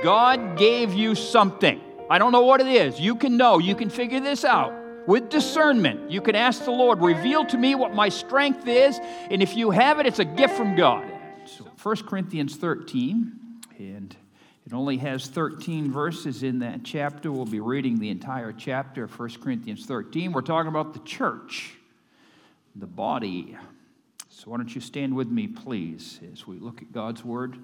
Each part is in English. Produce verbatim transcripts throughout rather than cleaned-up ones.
God gave you something. I don't know what it is. You can know. You can figure this out. With discernment, you can ask the Lord, reveal to me what my strength is, and if you have it, it's a gift from God. So First Corinthians thirteen, and it only has thirteen verses in that chapter. We'll be reading the entire chapter of First Corinthians thirteen. We're talking about the church, the body. So why don't you stand with me, please, as we look at God's Word.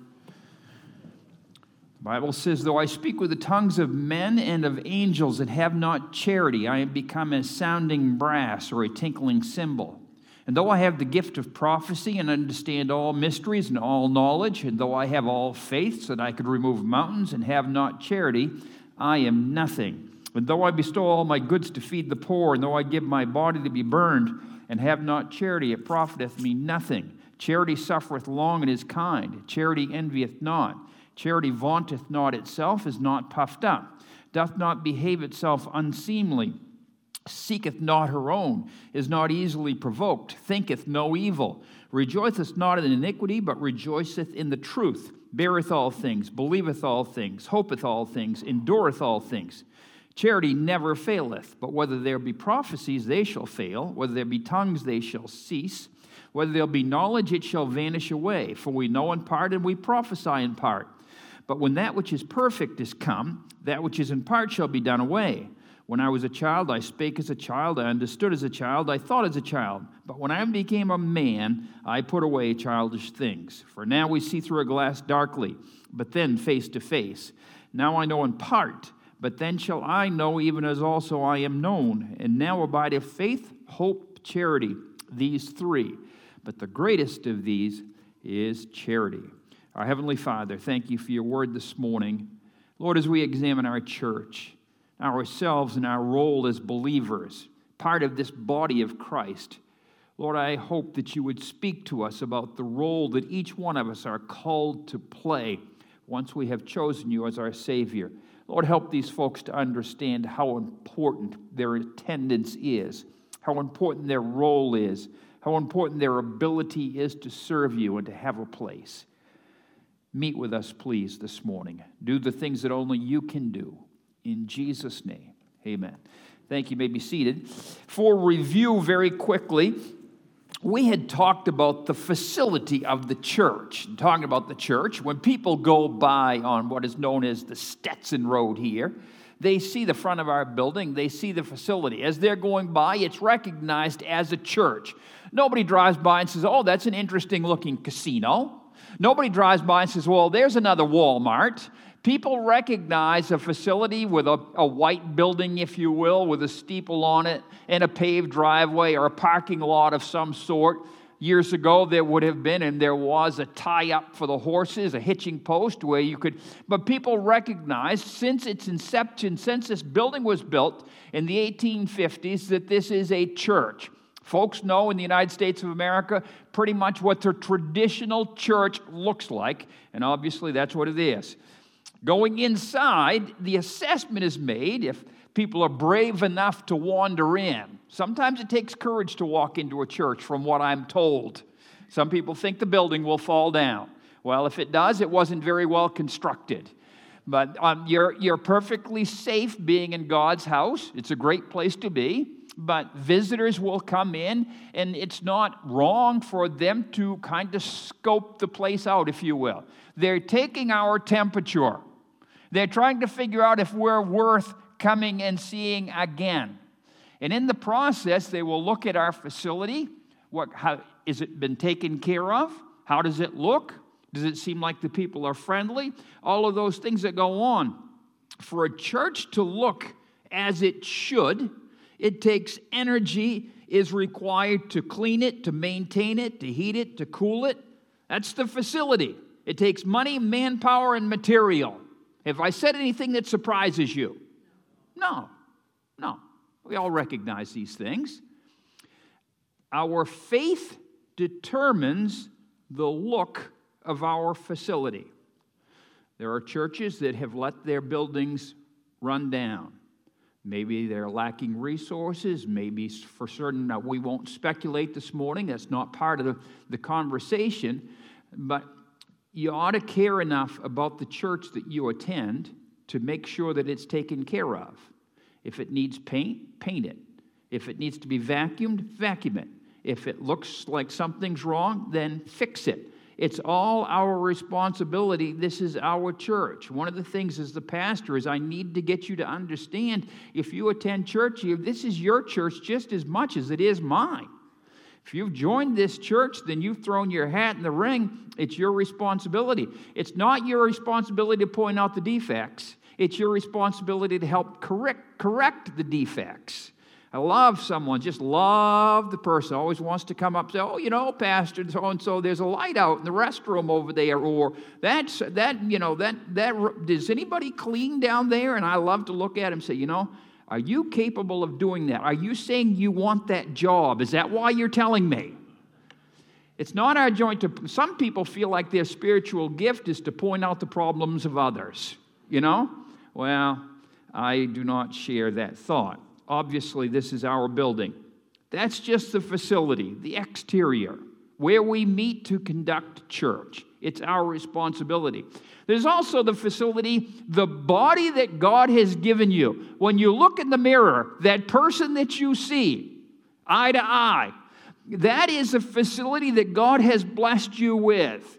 The Bible says, though I speak with the tongues of men and of angels and have not charity, I am become as sounding brass or a tinkling cymbal. And though I have the gift of prophecy and understand all mysteries and all knowledge, and though I have all faith so that I could remove mountains and have not charity, I am nothing. And though I bestow all my goods to feed the poor, and though I give my body to be burned and have not charity, it profiteth me nothing. Charity suffereth long and is kind. Charity envieth not. Charity vaunteth not itself, is not puffed up, doth not behave itself unseemly, seeketh not her own, is not easily provoked, thinketh no evil, rejoiceth not in iniquity, but rejoiceth in the truth, beareth all things, believeth all things, hopeth all things, endureth all things. Charity never faileth, but whether there be prophecies, they shall fail, whether there be tongues, they shall cease, whether there be knowledge, it shall vanish away, for we know in part and we prophesy in part. But when that which is perfect is come, that which is in part shall be done away. When I was a child, I spake as a child, I understood as a child, I thought as a child. But when I became a man, I put away childish things. For now we see through a glass darkly, but then face to face. Now I know in part, but then shall I know even as also I am known. And now abideth faith, hope, charity, these three. But the greatest of these is charity. Our Heavenly Father, thank you for your word this morning. Lord, as we examine our church, ourselves and our role as believers, part of this body of Christ, Lord, I hope that you would speak to us about the role that each one of us are called to play once we have chosen you as our Savior. Lord, help these folks to understand how important their attendance is, how important their role is, how important their ability is to serve you and to have a place. Meet with us, please, this morning. Do the things that only you can do. In Jesus' name, amen. Thank you. You may be seated. For review, very quickly, we had talked about the facility of the church. And talking about the church, when people go by on what is known as the Stetson Road here, they see the front of our building, they see the facility. As they're going by, it's recognized as a church. Nobody drives by and says, oh, that's an interesting-looking casino. Nobody drives by and says, well, there's another Walmart. People recognize a facility with a, a white building, if you will, with a steeple on it and a paved driveway or a parking lot of some sort. Years ago, there would have been, and there was, a tie-up for the horses, a hitching post where you could, but people recognized since its inception, since this building was built in the eighteen fifties, that this is a church. Folks know in the United States of America pretty much what the traditional church looks like, and obviously that's what it is. Going inside, the assessment is made if people are brave enough to wander in. Sometimes it takes courage to walk into a church, from what I'm told. Some people think the building will fall down. Well, if it does, it wasn't very well constructed. But um, you're, you're perfectly safe being in God's house. It's a great place to be. But visitors will come in, and it's not wrong for them to kind of scope the place out, if you will. They're taking our temperature. They're trying to figure out if we're worth coming and seeing again. And in the process, they will look at our facility. What, how, is it been taken care of? How does it look? Does it seem like the people are friendly? All of those things that go on. For a church to look as it should, it takes energy is required to clean it, to maintain it, to heat it, to cool it. That's the facility. It takes money, manpower, and material. Have I said anything that surprises you? No, no. We all recognize these things. Our faith determines the look of our facility. There are churches that have let their buildings run down. Maybe they're lacking resources. Maybe for certain, uh, we won't speculate this morning. That's not part of the, the conversation. But you ought to care enough about the church that you attend to make sure that it's taken care of. If it needs paint, paint it. If it needs to be vacuumed, vacuum it. If it looks like something's wrong, then fix it. It's all our responsibility. This is our church. One of the things as the pastor is I need to get you to understand, if you attend church here, this is your church just as much as it is mine. If you've joined this church, then you've thrown your hat in the ring. It's your responsibility. It's not your responsibility to point out the defects. It's your responsibility to help correct, correct the defects. I love someone, just love the person, always wants to come up and say, oh, you know, Pastor, so-and-so, there's a light out in the restroom over there, or that's, that, you know, that, that, does anybody clean down there? And I love to look at him and say, you know, are you capable of doing that? Are you saying you want that job? Is that why you're telling me? It's not our joint to, some people feel like their spiritual gift is to point out the problems of others, you know? Well, I do not share that thought. Obviously, this is our building. That's just the facility, the exterior, where we meet to conduct church. It's our responsibility. There's also the facility, the body that God has given you. When you look in the mirror, that person that you see, eye to eye, that is a facility that God has blessed you with.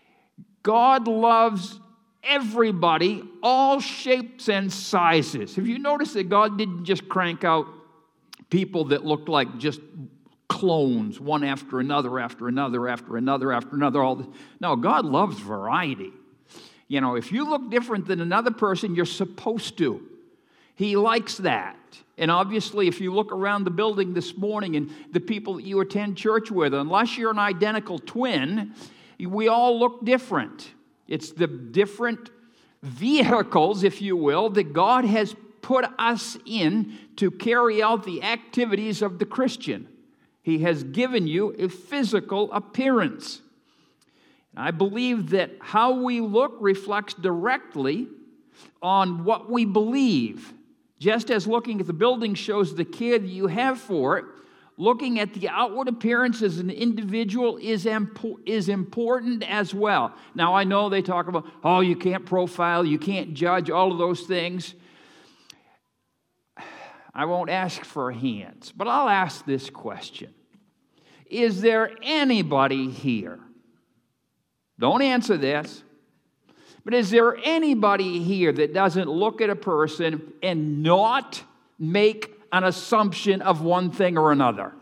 God loves everybody, all shapes and sizes. Have you noticed that God didn't just crank out people that looked like just clones, one after another, after another, after another, after another? All this. No, God loves variety. You know, if you look different than another person, you're supposed to. He likes that. And obviously, if you look around the building this morning and the people that you attend church with, unless you're an identical twin, we all look different. It's the different vehicles, if you will, that God has put us in to carry out the activities of the Christian. He has given you a physical appearance. I believe that how we look reflects directly on what we believe. Just as looking at the building shows the care that you have for it, looking at the outward appearance as an individual is, impo- is important as well. Now, I know they talk about, oh, you can't profile, you can't judge, all of those things. I won't ask for hands, but I'll ask this question. Is there anybody here? Don't answer this. But is there anybody here that doesn't look at a person and not make an assumption of one thing or another?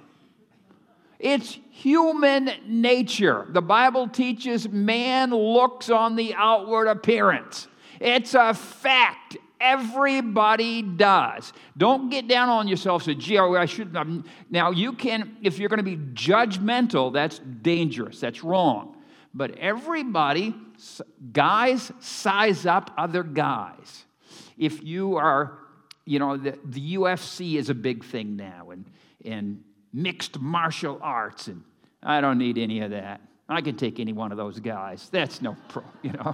It's human nature. The Bible teaches man looks on the outward appearance. It's a fact. Everybody does. Don't get down on yourself and say, gee, I shouldn't have. Now, you can, if you're going to be judgmental, that's dangerous. That's wrong. But everybody, guys size up other guys. If you are, you know, the, the U F C is a big thing now, and, and mixed martial arts, and I don't need any of that. I can take any one of those guys. That's no problem, you know.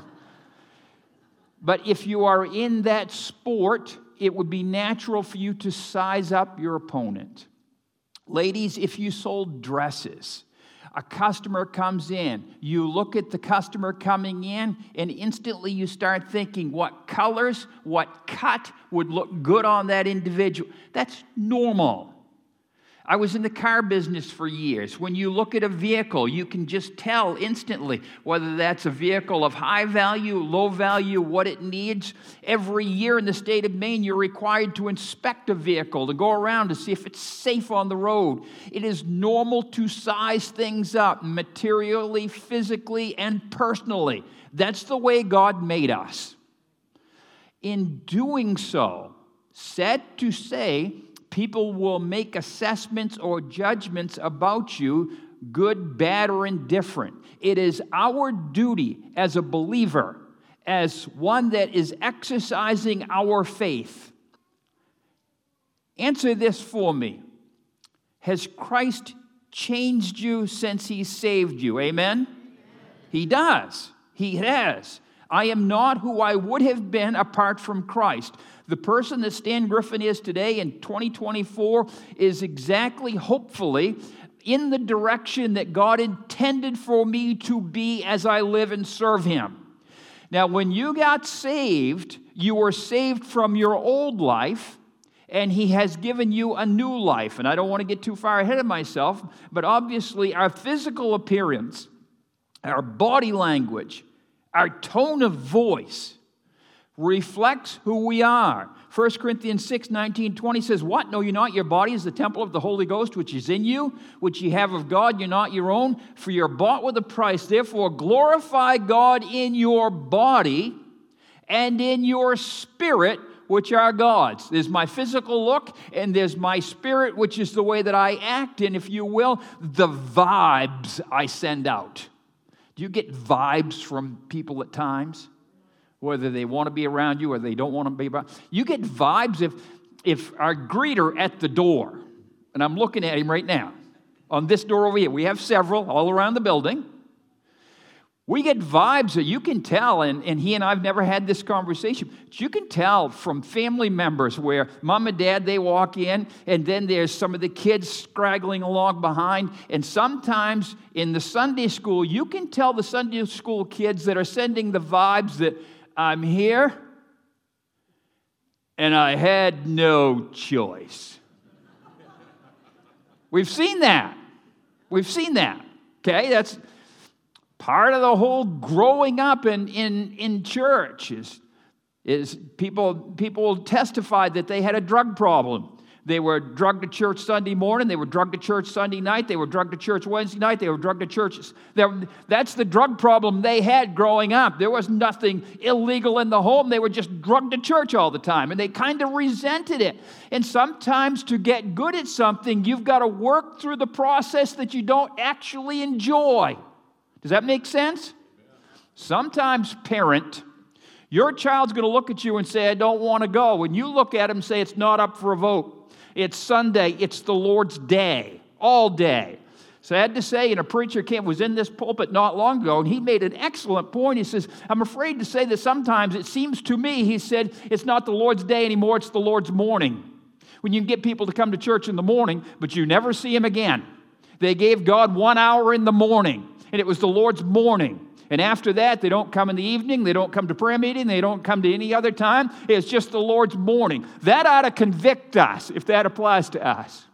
But if you are in that sport, it would be natural for you to size up your opponent. Ladies, if you sold dresses, a customer comes in, you look at the customer coming in, and instantly you start thinking what colors, what cut would look good on that individual. That's normal. I was in the car business for years. When you look at a vehicle, you can just tell instantly whether that's a vehicle of high value, low value, what it needs. Every year in the state of Maine, you're required to inspect a vehicle, to go around to see if it's safe on the road. It is normal to size things up materially, physically, and personally. That's the way God made us. In doing so, said to say, people will make assessments or judgments about you, good, bad, or indifferent. It is our duty as a believer, as one that is exercising our faith. Answer this for me. Has Christ changed you since He saved you? Amen? He does. He has. I am not who I would have been apart from Christ. The person that Stan Griffin is today in twenty twenty-four is exactly, hopefully, in the direction that God intended for me to be as I live and serve Him. Now, when you got saved, you were saved from your old life, and He has given you a new life. And I don't want to get too far ahead of myself, but obviously our physical appearance, our body language, our tone of voice reflects who we are. First Corinthians six, nineteen, twenty says, "What? Know you not your body is the temple of the Holy Ghost, which is in you, which ye have of God, you're not your own, for you're bought with a price. Therefore glorify God in your body and in your spirit, which are God's." There's my physical look, and there's my spirit, which is the way that I act, and if you will, the vibes I send out. Do you get vibes from people at times? Whether they want to be around you or they don't want to be around. You get vibes if, if our greeter at the door, and I'm looking at him right now, on this door over here, we have several all around the building. We get vibes that you can tell, and, and he and I have never had this conversation, but you can tell from family members where mom and dad, they walk in, and then there's some of the kids straggling along behind, and sometimes in the Sunday school, you can tell the Sunday school kids that are sending the vibes that I'm here, and I had no choice. We've seen that. We've seen that, okay? That's part of the whole growing up in, in, in church is, is people, people testify that they had a drug problem. They were drugged to church Sunday morning. They were drugged to church Sunday night. They were drugged to church Wednesday night. They were drugged to church. That's the drug problem they had growing up. There was nothing illegal in the home. They were just drugged to church all the time, and they kind of resented it. And sometimes to get good at something, you've got to work through the process that you don't actually enjoy. Does that make sense? Sometimes, parent, your child's going to look at you and say, I don't want to go. And you look at him and say, it's not up for a vote. It's Sunday. It's the Lord's day, all day. Sad to say, and a preacher came, was in this pulpit not long ago, and he made an excellent point. He says, I'm afraid to say that sometimes it seems to me, he said, it's not the Lord's day anymore, it's the Lord's morning. When you can get people to come to church in the morning, but you never see them again. They gave God one hour in the morning, and it was the Lord's morning. And after that, they don't come in the evening, they don't come to prayer meeting, they don't come to any other time. It's just the Lord's morning. That ought to convict us if that applies to us.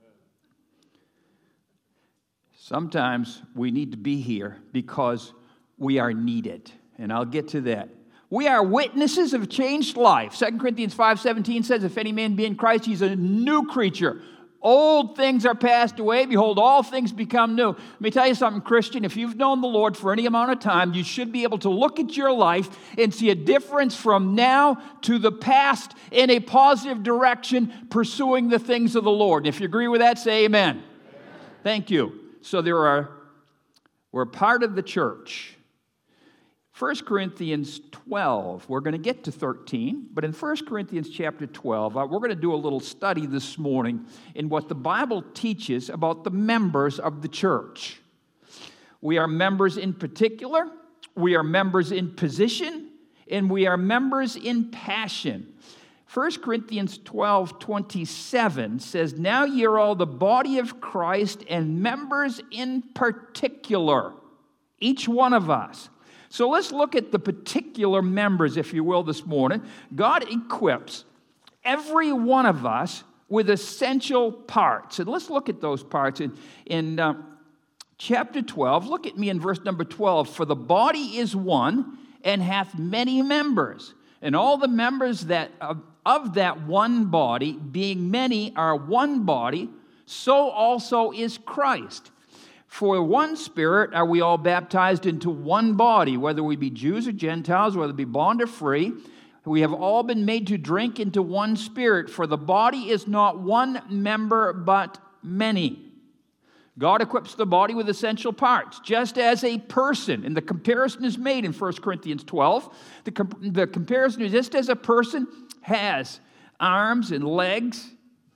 Sometimes we need to be here because we are needed. And I'll get to that. We are witnesses of a changed life. Second Corinthians five seventeen says, if any man be in Christ, he's a new creature. Old things are passed away. Behold, all things become new. Let me tell you something, Christian. If you've known the Lord for any amount of time, you should be able to look at your life and see a difference from now to the past in a positive direction, pursuing the things of the Lord. If you agree with that, say amen. Amen. Thank you. So there are, we're part of the church. First Corinthians twelve, we're going to get to thirteen, but in First Corinthians chapter twelve, we're going to do a little study this morning in what the Bible teaches about the members of the church. We are members in particular, we are members in position, and we are members in passion. First Corinthians twelve twenty-seven says, now ye are all the body of Christ and members in particular, each one of us. So let's look at the particular members, if you will, this morning. God equips every one of us with essential parts. And let's look at those parts. In, in uh, chapter twelve, look at me in verse number twelve. For the body is one and hath many members. And all the members that of, of that one body, being many, are one body, so also is Christ. For one Spirit are we all baptized into one body, whether we be Jews or Gentiles, whether we be bond or free. We have all been made to drink into one Spirit, for the body is not one member, but many. God equips the body with essential parts, just as a person, and the comparison is made in First Corinthians twelve. The, comp- the comparison is just as a person has arms and legs,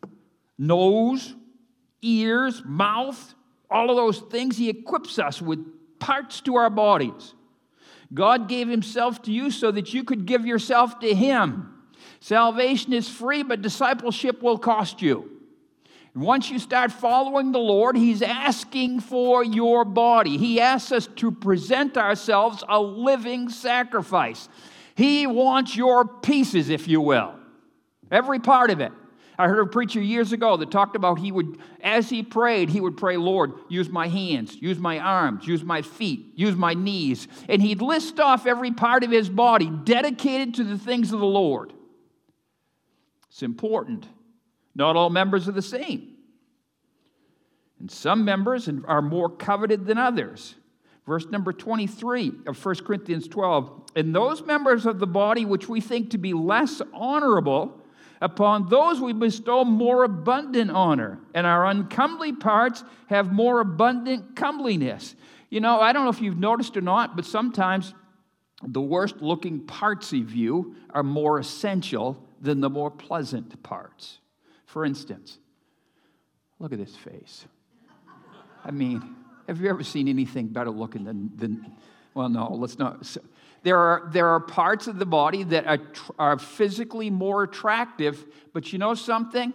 nose, ears, mouth, all of those things, he equips us with parts to our bodies. God gave himself to you so that you could give yourself to him. Salvation is free, but discipleship will cost you. Once you start following the Lord, He's asking for your body. He asks us to present ourselves a living sacrifice. He wants your pieces, if you will. Every part of it. I heard a preacher years ago that talked about he would, as he prayed, he would pray, Lord, use my hands, use my arms, use my feet, use my knees. And he'd list off every part of his body dedicated to the things of the Lord. It's important. Not all members are the same. And some members are more coveted than others. Verse number twenty-three of First Corinthians twelve, and those members of the body which we think to be less honorable, upon those we bestow more abundant honor, and our uncomely parts have more abundant comeliness. You know, I don't know if you've noticed or not, but sometimes the worst-looking parts of you are more essential than the more pleasant parts. For instance, look at this face. I mean, have you ever seen anything better looking than, than well, no, let's not. So, there are, there are parts of the body that are, are physically more attractive, but you know something?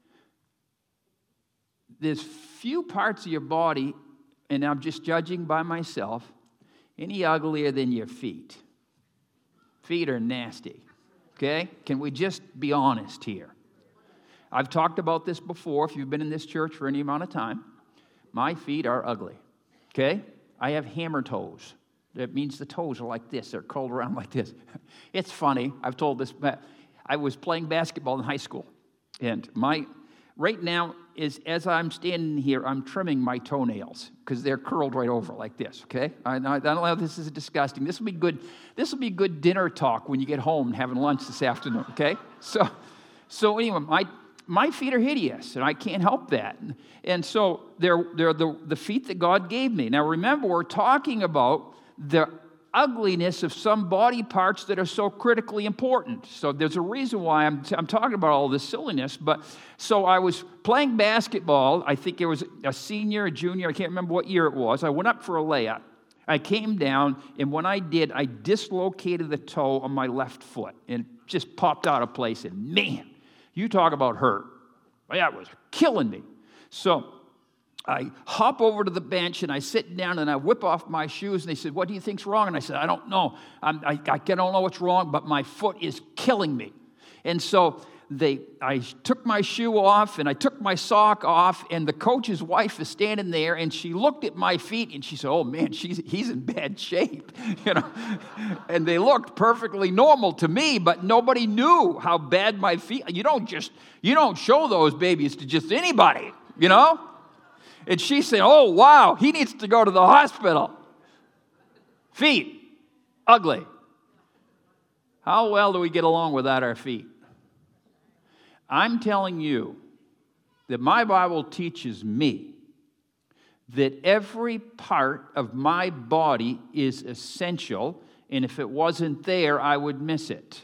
There's few parts of your body, and I'm just judging by myself, any uglier than your feet. Feet are nasty, okay? Can we just be honest here? I've talked about this before, if you've been in this church for any amount of time. My feet are ugly, okay? I have hammer toes. That means the toes are like this. They're curled around like this. It's funny. I've told this. I was playing basketball in high school, and my right now is as I'm standing here, I'm trimming my toenails because they're curled right over like this. Okay, I, I don't know. This is disgusting. This will be good. This will be good dinner talk when you get home and having lunch this afternoon. Okay, so so anyway, my my feet are hideous, and I can't help that. And so they're they're the the feet that God gave me. Now remember, we're talking about the ugliness of some body parts that are so critically important. So there's a reason why I'm, I'm talking about all this silliness. But so I was playing basketball. I think it was a senior, a junior. I can't remember what year it was. I went up for a layup. I came down, and when I did, I dislocated the toe on my left foot. And it just popped out of place. And man, you talk about hurt. That was killing me. So I hop over to the bench, and I sit down, and I whip off my shoes, and they said, what do you think's wrong? And I said, I don't know. I'm, I, I don't know what's wrong, but my foot is killing me. And so they, I took my shoe off, and I took my sock off, and the coach's wife is standing there, and she looked at my feet, and she said, oh, man, she's, he's in bad shape. You know, and they looked perfectly normal to me, but nobody knew how bad my feet. You don't just, you don't show those babies to just anybody, you know? And she said, oh, wow, he needs to go to the hospital. Feet, ugly. How well do we get along without our feet? I'm telling you that my Bible teaches me that every part of my body is essential, and if it wasn't there, I would miss it.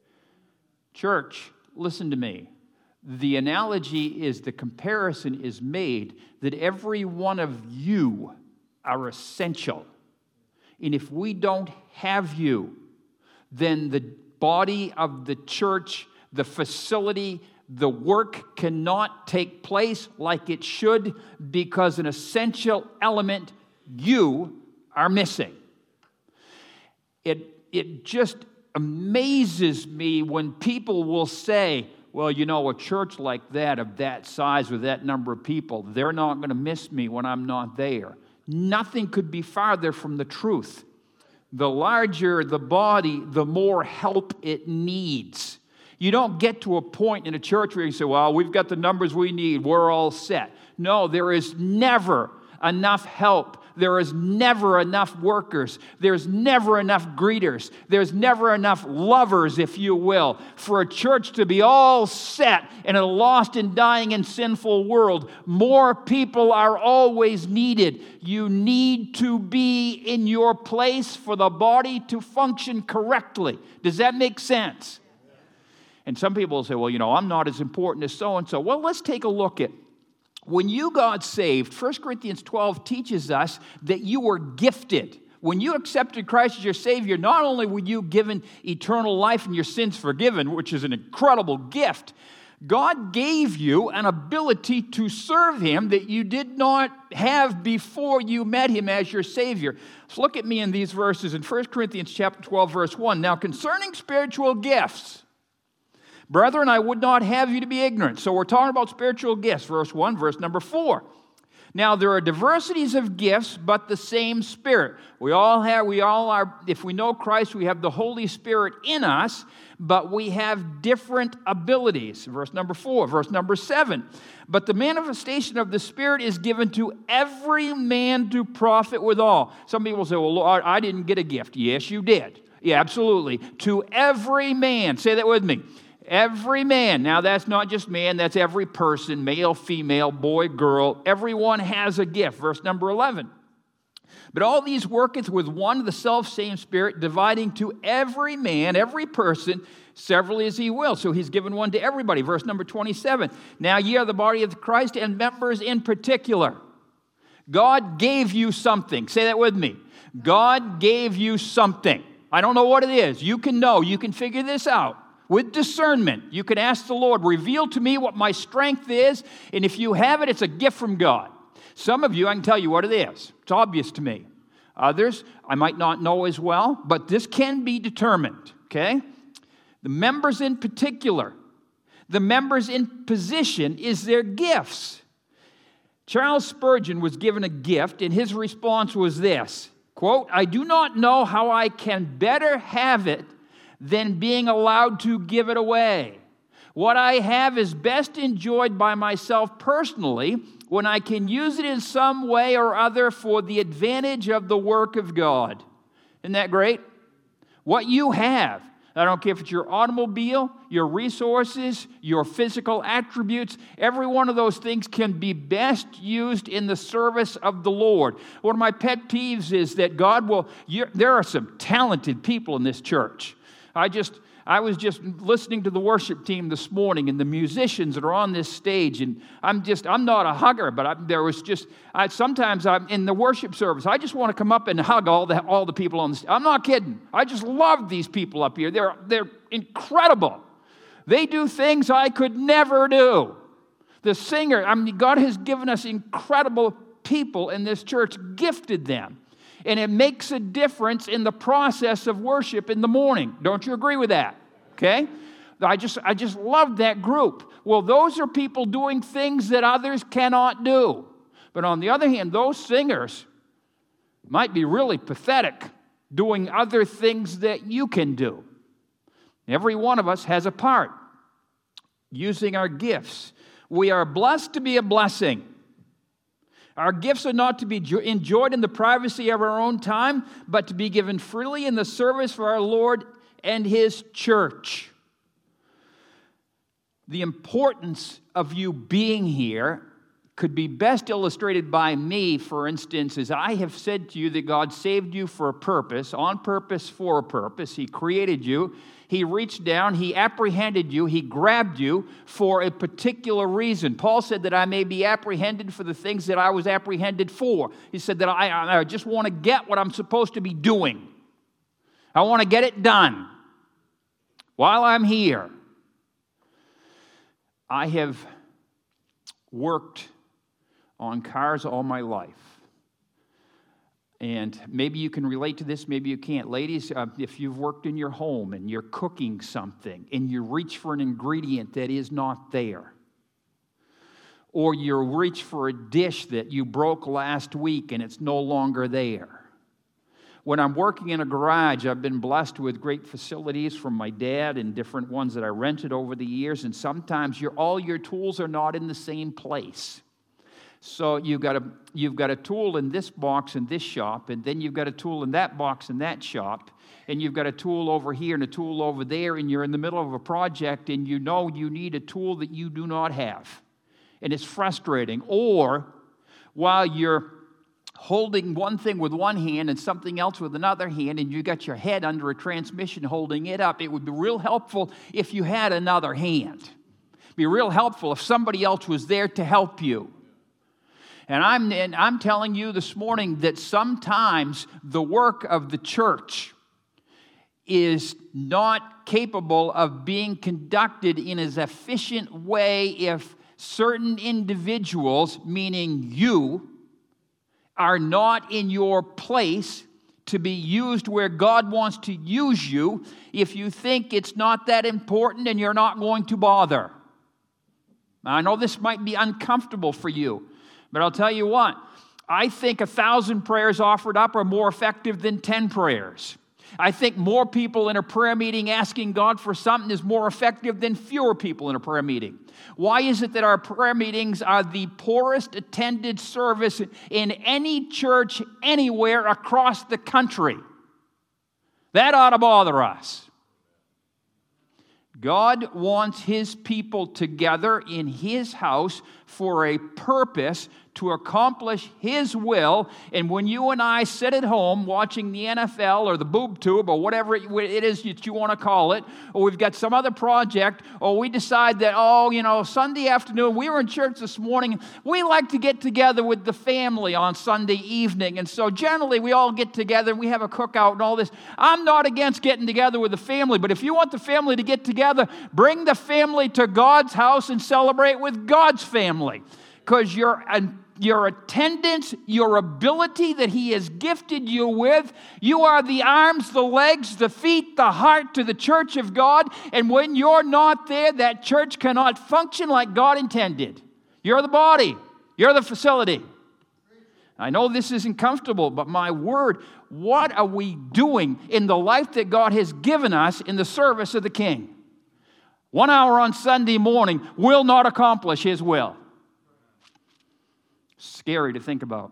Church, listen to me. The analogy is, the comparison is made that every one of you are essential. And if we don't have you, then the body of the church, the facility, the work cannot take place like it should, because an essential element, you, are missing. It, it just amazes me when people will say, well, you know, a church like that, of that size, with that number of people, they're not going to miss me when I'm not there. Nothing could be farther from the truth. The larger the body, the more help it needs. You don't get to a point in a church where you say, well, we've got the numbers we need, we're all set. No, there is never enough help. There is never enough workers. There's never enough greeters. There's never enough lovers, if you will, for a church to be all set in a lost and dying and sinful world. More people are always needed. You need to be in your place for the body to function correctly. Does that make sense? And some people will say, well, you know, I'm not as important as so-and-so. Well, let's take a look at when you got saved. First Corinthians twelve teaches us that you were gifted. When you accepted Christ as your Savior, not only were you given eternal life and your sins forgiven, which is an incredible gift, God gave you an ability to serve Him that you did not have before you met Him as your Savior. So look at me in these verses in First Corinthians chapter twelve, verse one. Now, concerning spiritual gifts, brethren, I would not have you to be ignorant. So we're talking about spiritual gifts, verse one, verse number four. Now, there are diversities of gifts, but the same Spirit. We all have, we all are, if we know Christ, we have the Holy Spirit in us, but we have different abilities. Verse number four, verse number seven. But the manifestation of the Spirit is given to every man to profit withal. Some people say, well, Lord, I didn't get a gift. Yes, you did. Yeah, absolutely. To every man. Say that with me. Every man. Now, that's not just man, that's every person, male, female, boy, girl. Everyone has a gift. Verse number eleven. But all these worketh with one the self-same Spirit, dividing to every man, every person, severally as he will. So he's given one to everybody. Verse number twenty-seven. Now ye are the body of Christ, and members in particular. God gave you something. Say that with me. God gave you something. I don't know what it is. You can know. You can figure this out. With discernment, you can ask the Lord, reveal to me what my strength is, and if you have it, it's a gift from God. Some of you, I can tell you what it is. It's obvious to me. Others, I might not know as well, but this can be determined, okay? The members in particular, the members in position is their gifts. Charles Spurgeon was given a gift, and his response was this, quote, I do not know how I can better have it than being allowed to give it away. What I have is best enjoyed by myself personally when I can use it in some way or other for the advantage of the work of God. Isn't that great? What you have, I don't care if it's your automobile, your resources, your physical attributes, every one of those things can be best used in the service of the Lord. One of my pet peeves is that God will, there are some talented people in this church. I just, I was just listening to the worship team this morning and the musicians that are on this stage, and I'm just, I'm not a hugger, but I, there was just, I, sometimes I'm in the worship service, I just want to come up and hug all the all the people on the stage. I'm not kidding. I just love these people up here. They're they're incredible. They do things I could never do. The singer, I mean, God has given us incredible people in this church, gifted them. And it makes a difference in the process of worship in the morning. Don't you agree with that? Okay? I just, I just love that group. Well, those are people doing things that others cannot do. But on the other hand, those singers might be really pathetic doing other things that you can do. Every one of us has a part using our gifts. We are blessed to be a blessing. Our gifts are not to be enjoyed in the privacy of our own time, but to be given freely in the service for our Lord and His church. The importance of you being here could be best illustrated by me, for instance, as I have said to you that God saved you for a purpose, on purpose for a purpose. He created you. He reached down, He apprehended you, He grabbed you for a particular reason. Paul said that I may be apprehended for the things that I was apprehended for. He said that I, I just want to get what I'm supposed to be doing. I want to get it done while I'm here. I have worked on cars all my life. And maybe you can relate to this, maybe you can't. Ladies, uh, if you've worked in your home and you're cooking something and you reach for an ingredient that is not there, or you reach for a dish that you broke last week and it's no longer there. When I'm working in a garage, I've been blessed with great facilities from my dad and different ones that I rented over the years, and sometimes your, all your tools are not in the same place. So you've got a you've got a tool in this box in this shop, and then you've got a tool in that box in that shop, and you've got a tool over here and a tool over there, and you're in the middle of a project, and you know you need a tool that you do not have. And it's frustrating. Or while you're holding one thing with one hand and something else with another hand, and you got your head under a transmission holding it up, it would be real helpful if you had another hand. It'd be real helpful if somebody else was there to help you. And I'm, and I'm telling you this morning that sometimes the work of the church is not capable of being conducted in as efficient way if certain individuals, meaning you, are not in your place to be used where God wants to use you, if you think it's not that important and you're not going to bother. I know this might be uncomfortable for you, but I'll tell you what, I think a thousand prayers offered up are more effective than ten prayers. I think more people in a prayer meeting asking God for something is more effective than fewer people in a prayer meeting. Why is it that our prayer meetings are the poorest attended service in any church anywhere across the country? That ought to bother us. God wants His people together in His house for a purpose to accomplish His will. And when you and I sit at home watching the N F L or the boob tube or whatever it is that you want to call it, or we've got some other project, or we decide that, oh, you know, Sunday afternoon, we were in church this morning, we like to get together with the family on Sunday evening. And so generally we all get together and we have a cookout and all this. I'm not against getting together with the family, but if you want the family to get together, bring the family to God's house and celebrate with God's family. Because your, your attendance, your ability that He has gifted you with, you are the arms, the legs, the feet, the heart to the church of God. And when you're not there, that church cannot function like God intended. You're the body. You're the facility. I know this isn't comfortable, but my word, what are we doing in the life that God has given us in the service of the King? One hour on Sunday morning will not accomplish His will. Scary to think about.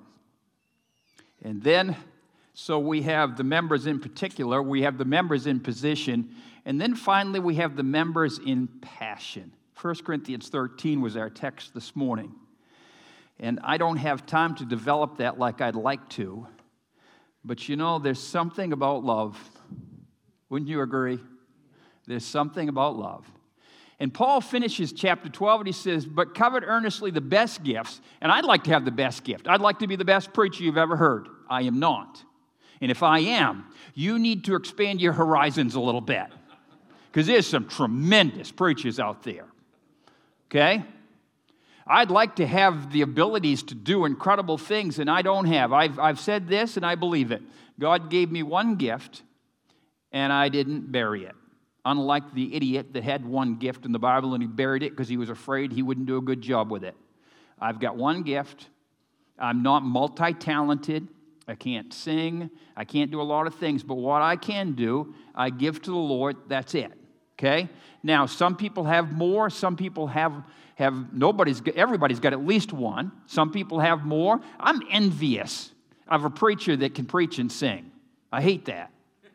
And then, so we have the members in particular, we have the members in position, and then finally we have the members in passion. First Corinthians thirteen was our text this morning. And I don't have time to develop that like I'd like to, but you know, there's something about love. Wouldn't you agree? There's something about love. And Paul finishes chapter twelve and he says, but covet earnestly the best gifts. And I'd like to have the best gift. I'd like to be the best preacher you've ever heard. I am not. And if I am, you need to expand your horizons a little bit. Because there's some tremendous preachers out there. Okay? I'd like to have the abilities to do incredible things, and I don't have. I've, I've said this, and I believe it. God gave me one gift, and I didn't bury it. Unlike the idiot that had one gift in the Bible and he buried it because he was afraid he wouldn't do a good job with it. I've got one gift. I'm not multi-talented. I can't sing. I can't do a lot of things. But what I can do, I give to the Lord. That's it. Okay? Now, some people have more. Some people have, have nobody's, everybody's got at least one. Some people have more. I'm envious of a preacher that can preach and sing. I hate that.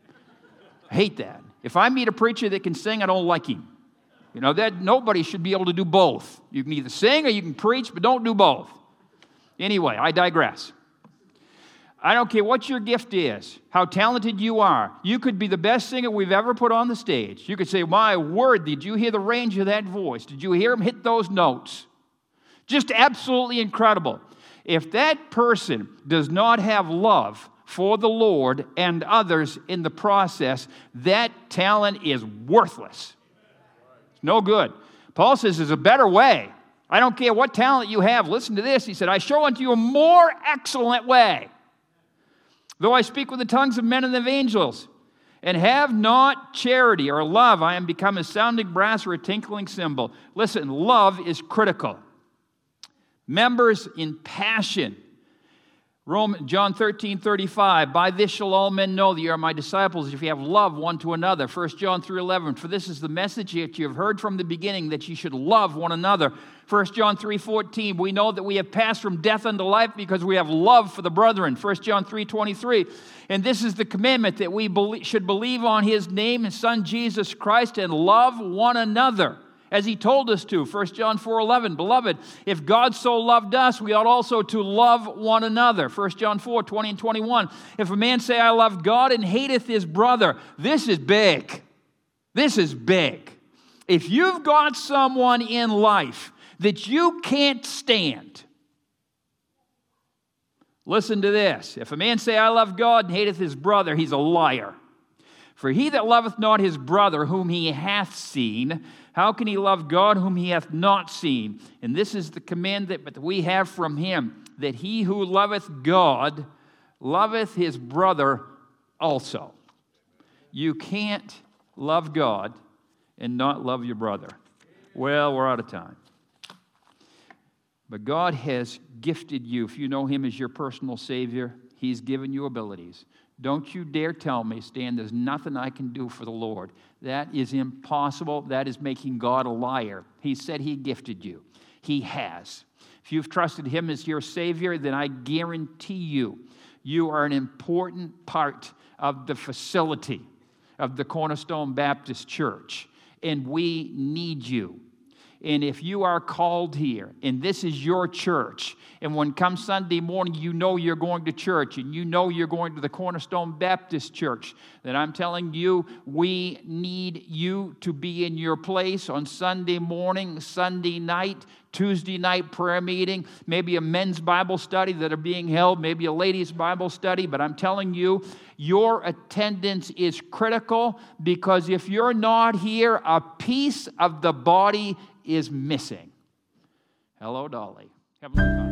I hate that. If I meet a preacher that can sing, I don't like him. You know, that nobody should be able to do both. You can either sing or you can preach, but don't do both. Anyway, I digress. I don't care what your gift is, how talented you are. You could be the best singer we've ever put on the stage. You could say, my word, did you hear the range of that voice? Did you hear him hit those notes? Just absolutely incredible. If that person does not have love for the Lord and others in the process, that talent is worthless. It's no good. Paul says there's a better way. I don't care what talent you have. Listen to this. He said, I show unto you a more excellent way. Though I speak with the tongues of men and of angels, and have not charity or love, I am become a sounding brass or a tinkling cymbal. Listen, love is critical. Members in passion. Rome, John thirteen thirty-five, by this shall all men know that you are my disciples if you have love one to another. First John three eleven, for this is the message that you have heard from the beginning, that you should love one another. First John three fourteen, we know that we have passed from death unto life because we have love for the brethren. First John three twenty-three, and this is the commandment, that we believe, should believe on His name and Son Jesus Christ and love one another, as He told us to. First John four eleven, beloved, if God so loved us, we ought also to love one another. First John four twenty and twenty-one, if a man say, I love God and hateth his brother, this is big. This is big. If you've got someone in life that you can't stand, listen to this. If a man say, I love God and hateth his brother, he's a liar. For he that loveth not his brother whom he hath seen, how can he love God whom he hath not seen? And this is the command that we have from him, that he who loveth God loveth his brother also. You can't love God and not love your brother. Well, we're out of time. But God has gifted you. If you know him as your personal Savior, he's given you abilities. Don't you dare tell me, Stan, there's nothing I can do for the Lord. That is impossible. That is making God a liar. He said he gifted you. He has. If you've trusted him as your Savior, then I guarantee you, you are an important part of the facility of the Cornerstone Baptist Church. And we need you. And if you are called here, and this is your church, and when comes Sunday morning, you know you're going to church, and you know you're going to the Cornerstone Baptist Church, then I'm telling you, we need you to be in your place on Sunday morning, Sunday night, Tuesday night prayer meeting, maybe a men's Bible study that are being held, maybe a ladies' Bible study, but I'm telling you, your attendance is critical, because if you're not here, a piece of the body is missing. Hello, Dolly. Heavenly Father.